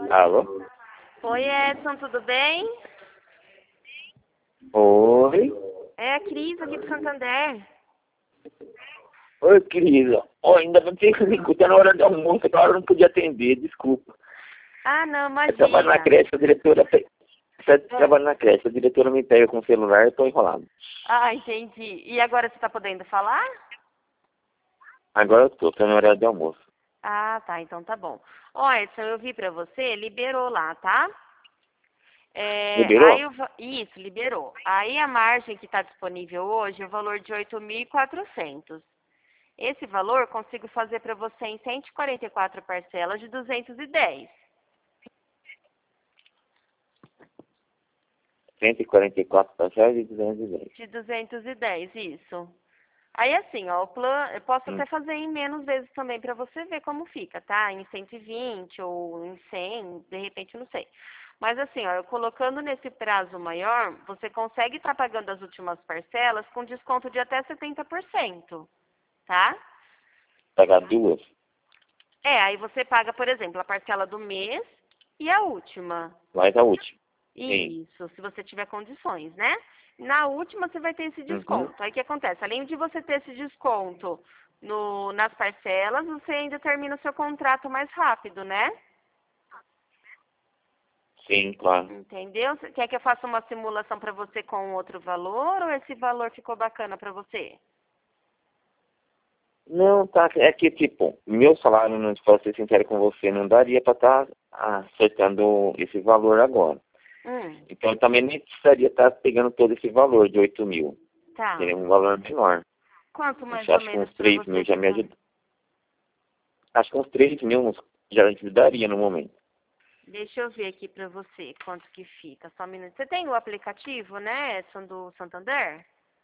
Alô? Oi, Edson, tudo bem? Oi? É a Cris aqui do Santander. Oi, querida. Ó, ainda bem que você me escuta na hora do almoço, aquela hora eu não podia atender, desculpa. Ah, não, Eu trabalho na imagina. creche, a diretora... Eu trabalho na creche, a diretora me pega com o celular, eu tô enrolado. Ah, entendi. E agora você tá podendo falar? Agora eu tô na hora do almoço. Ah, tá, então tá bom. Ó, Edson, eu vi pra você, liberou lá, tá? Liberou? Isso, liberou. Aí a margem que está disponível hoje é o valor de 8.400. Esse valor consigo fazer para você em 144 parcelas de 210. 144 parcelas e 210. De 210, isso. Aí assim, ó, o plano, eu posso Hum. até fazer em menos vezes também para você ver como fica, tá? Em 120 ou em 100, de repente, eu não sei. Mas assim, ó, eu colocando nesse prazo maior, você consegue estar pagando as últimas parcelas com desconto de até 70%, tá? Pagar duas? Aí você paga, por exemplo, a parcela do mês e a última. Mais a última. Sim. Isso, se você tiver condições, né? Na última você vai ter esse Uhum. desconto. Aí o que acontece? Além de você ter esse desconto nas parcelas, você ainda termina o seu contrato mais rápido, né? Sim, claro. Entendeu? Você quer que eu faça uma simulação para você com outro valor ou esse valor ficou bacana para você? Não, tá. É que, tipo, meu salário, não posso ser sincero com você, não daria pra estar acertando esse valor agora. Hum, Então, eu também nem precisaria estar pegando todo esse valor de 8 mil. tá. Seria um valor menor. Quanto mais ou Acho que menos uns para 3 você mil já me ficar? ajuda. Acho que uns 3 mil já ajudaria no momento. Deixa eu ver aqui para você quanto que fica. Só um minuto. Você tem o aplicativo, né, Edson, do Santander?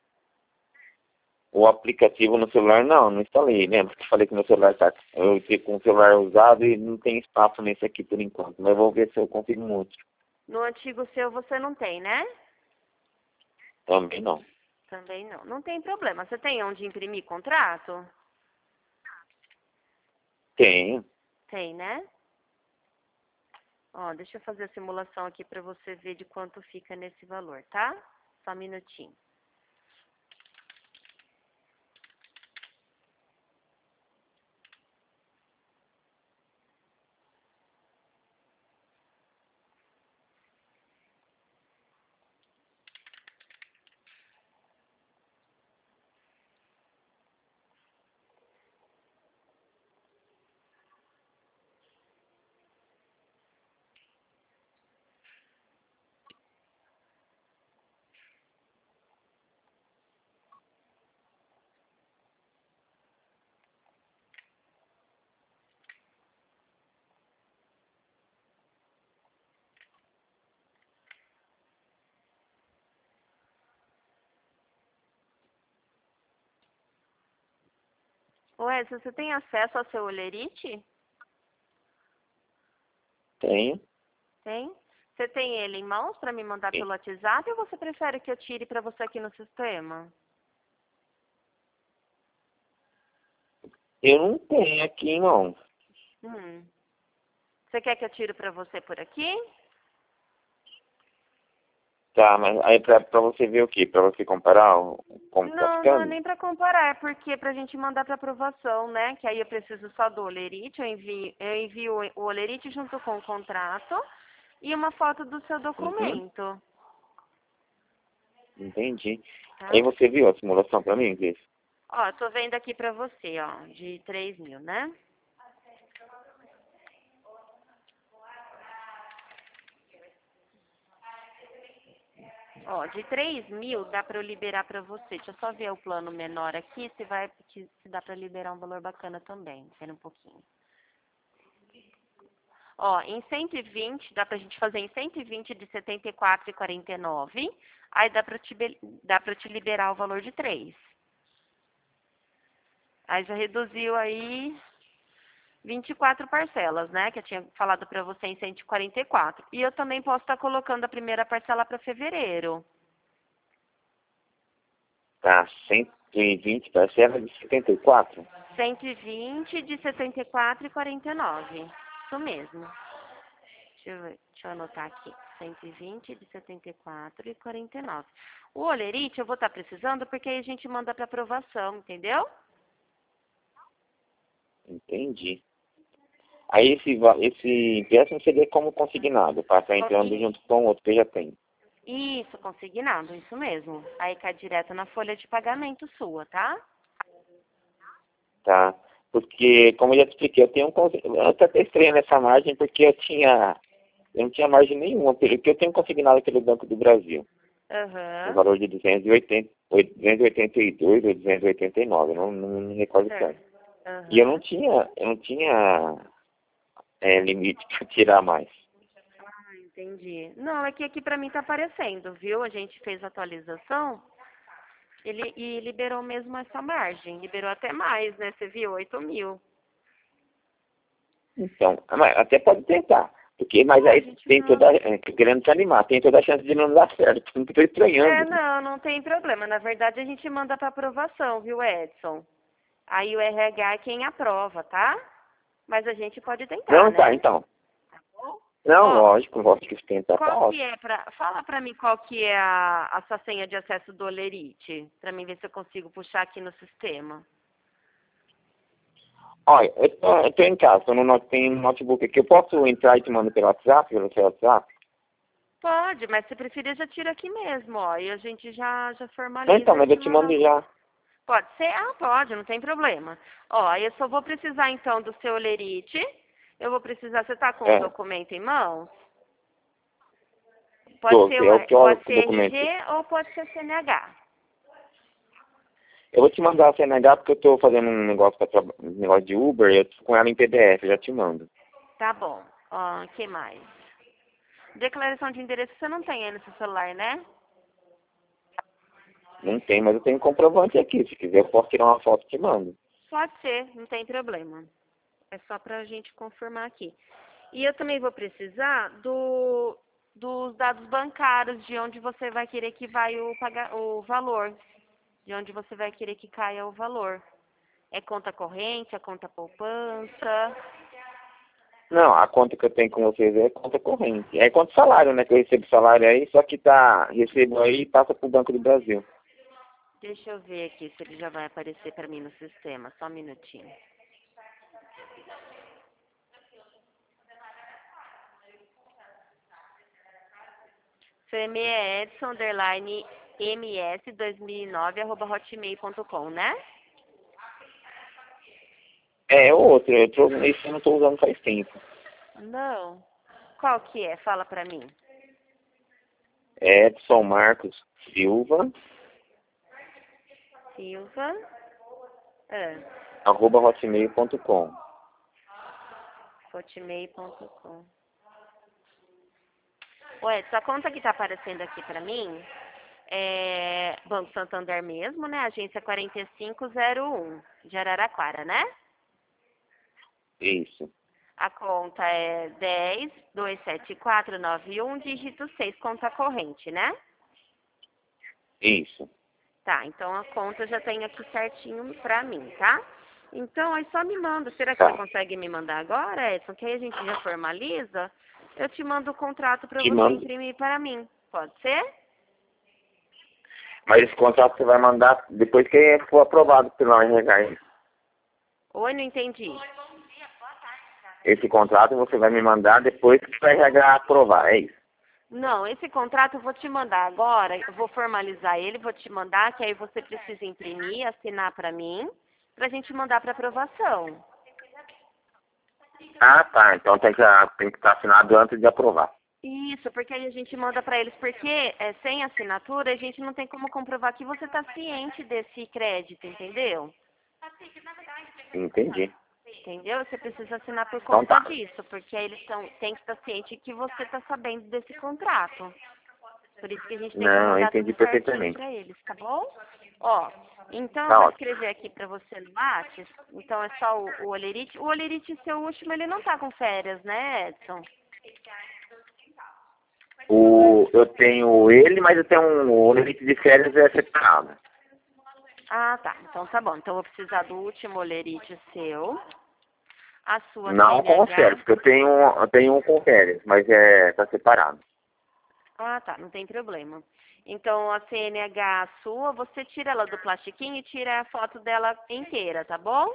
O aplicativo no celular, não instalei. Lembra que eu falei que meu celular tá... Eu fico com o celular usado e não tem espaço nesse aqui por enquanto. Mas eu vou ver se eu consigo um outro. No antigo seu você não tem, né? Também não. Também não. Não tem problema. Você tem onde imprimir contrato? Tenho. Tem, né? Ó, deixa eu fazer a simulação aqui para você ver de quanto fica nesse valor, tá? Só um minutinho. Ô, Edson, você tem acesso ao seu Olerite? Tenho. Tem? Você tem ele em mãos para me mandar pelo WhatsApp ou você prefere que eu tire para você aqui no sistema? Eu não tenho aqui, não. Hum. Você quer que eu tire para você por aqui? Tá, mas aí pra você ver o quê? Pra você comparar como tá Não, não é ficando? nem para comparar, é porque para a gente mandar para aprovação, né? Que aí eu preciso só do Olerite, eu envio o Olerite junto com o contrato e uma foto do seu Uhum. documento, Entendi. Aí tá? você viu a simulação pra mim, Cris? Ó, tô vendo aqui para você, ó, de 3.000, né? Ó, de 3.000 dá para eu liberar para você. Deixa eu só ver o plano menor aqui, se dá para liberar um valor bacana também. Espera um pouquinho. Ó, em 120, dá pra gente fazer em 120 de 74,49. Aí dá pra te liberar o valor de 3. Aí já reduziu aí 24 parcelas, né? Que eu tinha falado pra você em 144. E eu também posso estar colocando a primeira parcela para fevereiro. Tá, 120 parcelas de 74. 120 de 74,49. Isso mesmo. Deixa eu anotar aqui. 120 de 74 e 49. O olerite eu vou estar precisando porque aí a gente manda para aprovação, entendeu? Entendi. Aí esse empréstimo seria como consignado, para estar entrando junto com o outro que eu já tenho. Isso, consignado, isso mesmo. Aí cai direto na folha de pagamento sua, tá? Tá? Porque, como eu já te expliquei, eu até estranho nessa margem porque eu não tinha margem nenhuma, porque eu tenho consignado pelo Banco do Brasil, no Aham. valor de 282 ou 289, não me recordo Certo. certo. Aham. E eu não tinha limite para tirar mais. Entendi. Não, é que aqui pra mim tá aparecendo, viu? A gente fez a atualização e liberou mesmo essa margem. Liberou até mais, né? Você viu? 8.000. Então, mas até pode tentar. Mas aí gente tem querendo te animar, tem toda a chance de não dar certo. Não estou estranhando. Não tem problema. Na verdade, a gente manda para aprovação, viu, Edson? Aí o RH é quem aprova, tá? Mas a gente pode tentar, Não, né? tá, então. Não, Ó, lógico que tentar tá qual que ótimo. é fala pra mim qual que é a sua senha de acesso do Olerite, pra mim ver se eu consigo puxar aqui no sistema. Olha, eu tô em casa, tenho um notebook aqui. Eu posso entrar e te mando pelo seu WhatsApp? Pode, mas se preferir já tira aqui mesmo, ó. E a gente já Não, formaliza então, e mas eu te te manda. mando já. Pode ser? Ah, pode, não tem problema. Ó, aí eu só vou precisar então do seu Olerite. Eu vou precisar, você tá com o É, documento em mãos? tô, é o que Pode o ser documento. RG ou pode ser CNH. Eu vou te mandar a CNH porque eu tô fazendo um negócio de Uber e eu tô com ela em PDF, eu já te mando. Tá bom. Ó, que mais? Declaração de endereço você não tem aí no seu celular, né? Não tem, mas eu tenho um comprovante aqui. Se quiser, eu posso tirar uma foto e te mando. Pode ser, não tem problema. É só pra gente confirmar aqui. E eu também vou precisar dos dados bancários, de onde você vai querer que vai o valor. De onde você vai querer que caia o valor. É conta corrente, é conta poupança? Não, a conta que eu tenho com vocês é conta corrente. É conta salário, né? Que eu recebo salário aí, só que recebo aí e passa pro Banco do Brasil. Deixa eu ver aqui se ele já vai aparecer pra mim no sistema. Só um minutinho. Seu e-mail é edson_ms2009@hotmail.com, né? É outro, esse eu não tô usando faz tempo. Não. Qual que é? Fala pra mim. É Edson Marcos Silva, Silva. É. @hotmail.com. Hotmail.com. Ué, sua conta que tá aparecendo aqui pra mim é Banco Santander mesmo, né? Agência 4501, de Araraquara, né? Isso, A conta é 10279491, dígito 6, conta corrente, né? isso. Tá, então a conta eu já tem aqui certinho pra mim, tá? Então, aí só me manda. Será que você Tá. consegue me mandar agora, Edson? Que aí a gente já formaliza. Eu te mando o contrato pra Te você mando. imprimir para mim. Pode ser? Mas esse contrato você vai mandar depois que for aprovado pelo RH. Oi, não entendi. Esse contrato você vai me mandar depois que o RH aprovar, é isso? Não, esse contrato eu vou te mandar agora. Eu vou formalizar ele, vou te mandar, que aí você precisa imprimir, assinar pra mim, pra gente mandar pra aprovação. Ah, tá. Então tem que estar assinado antes de aprovar. Isso, porque aí a gente manda pra eles, porque sem assinatura a gente não tem como comprovar que você tá ciente desse crédito, entendeu? Entendi. Entendeu? Você precisa assinar por Então conta tá. disso, porque aí eles têm que estar ciente que você está sabendo desse contrato. Por isso que a gente tem que Não, eu mandar entendi tudo certinho perfeitamente. para eles, tá bom? Ó, então eu Tá vou ótimo. escrever aqui para você no WhatsApp. Então é só o Olerite. O Olerite, seu último, ele não tá com férias, né, Edson? Eu tenho ele, mas eu tenho um limite de férias separado. Ah, tá. Então tá bom. Então eu vou precisar do último Olerite seu. a sua Não com CNH. férias, porque eu tenho um com férias, mas tá separado. Ah, tá, não tem problema. Então, a CNH sua, você tira ela do plastiquinho e tira a foto dela inteira, tá bom?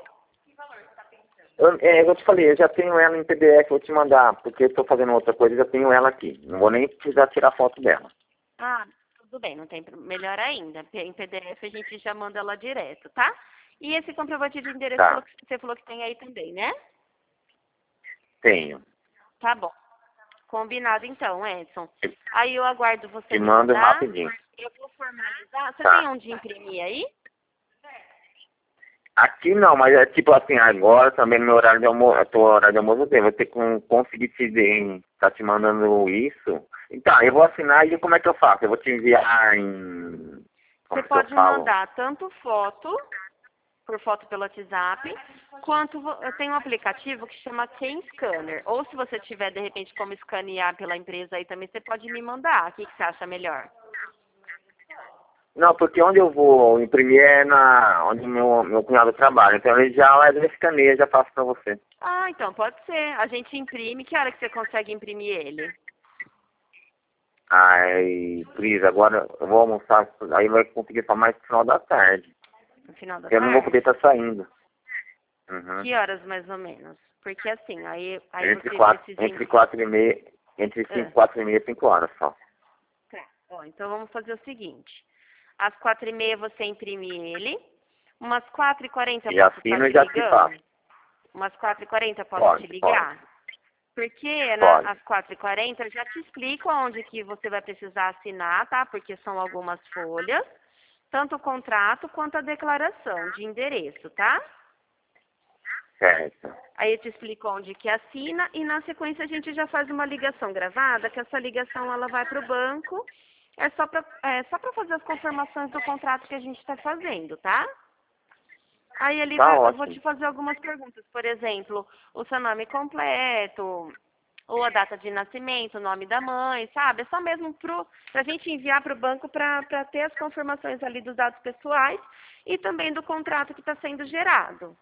Eu te falei, eu já tenho ela em PDF, vou te mandar, porque eu estou fazendo outra coisa, já tenho ela aqui. Não vou nem precisar tirar foto dela. Ah, tudo bem, não tem melhor ainda. Em PDF a gente já manda ela direto, tá? E esse comprovante de endereço Tá, você falou que tem aí também, né? tenho. Tá bom. Combinado então, Edson. Aí eu aguardo você Te me mando mandar. rapidinho. Eu vou formalizar. Você tem Tá. onde imprimir aí? Aqui não, mas é tipo assim, agora também no meu horário de almoço, eu tô horário de almoço, eu vou ter que conseguir tá te mandando isso. Então, eu vou assinar e como é que eu faço? Eu vou te enviar em, Você como que eu pode falo? mandar tanto foto, por foto pelo WhatsApp, quanto eu tenho um aplicativo que chama Ken Scanner. Ou se você tiver, de repente, como escanear pela empresa aí também, você pode me mandar. O que você acha melhor? Não, porque onde eu vou imprimir é onde meu cunhado trabalha. Então ele já escaneia, já passo pra você. Ah, então pode ser. A gente imprime. Que hora que você consegue imprimir ele? Ai, Cris, agora eu vou almoçar, aí vai conseguir só mais no final da tarde. No final da Eu não vou poder tarde? estar saindo. Uhum. Que horas mais ou menos? Porque assim, aí Entre você quatro, precisa. entre 4h30, entre Ah, 4h30 e 5 horas só. tá. Ó, então vamos fazer o seguinte. Às 4h30 você imprime ele. Umas 4h40 Já posso estar assino e te já te passo. ligando? Umas 4h40 posso te Pode, pode, ligar? Porque pode. às 4h40 eu já te explico onde que você vai precisar assinar, tá? Porque são algumas folhas. Tanto o contrato quanto a declaração de endereço, tá? Certo. Aí eu te explico onde que assina e na sequência a gente já faz uma ligação gravada, que essa ligação ela vai para o banco. É só para fazer as confirmações do contrato que a gente está fazendo, tá? Aí Tá eu vou te ótimo. fazer algumas perguntas, por exemplo, o seu nome completo, ou a data de nascimento, o nome da mãe, sabe? É só mesmo pra gente enviar para o banco para ter as confirmações ali dos dados pessoais e também do contrato que está sendo gerado.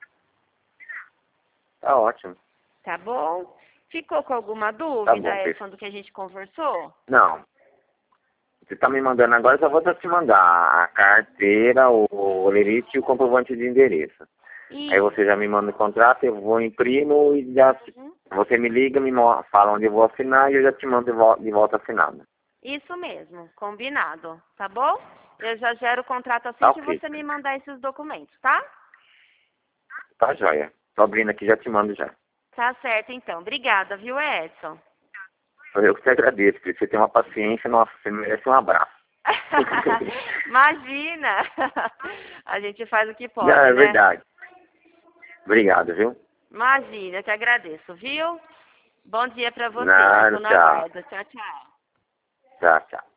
Tá ótimo. Tá bom? Ficou com alguma Tá dúvida, bom, Cris. Edson, do que a gente conversou? Não. Você tá me mandando agora, eu só vou te mandar a carteira, o olerite e o comprovante de endereço. Aí Isso. você já me manda o contrato, eu vou imprimo e já Uhum. você me liga, fala onde eu vou assinar e eu já te mando de volta assinado. Isso mesmo, combinado, tá bom? Eu já gero o contrato Tá assim que ok. você me mandar esses documentos, tá? Tá joia. Tô abrindo aqui, já te mando já. Tá certo, então. Obrigada, viu, Edson? Eu que te agradeço, porque você tem uma paciência, nossa, você merece um abraço. Imagina! A gente faz o que Não, pode, é né? verdade. Obrigado, viu? Imagina, eu que agradeço, viu? Bom dia pra você. Eu Nada, fico no tchau. aguardo. Tchau, tchau. Tchau, tchau.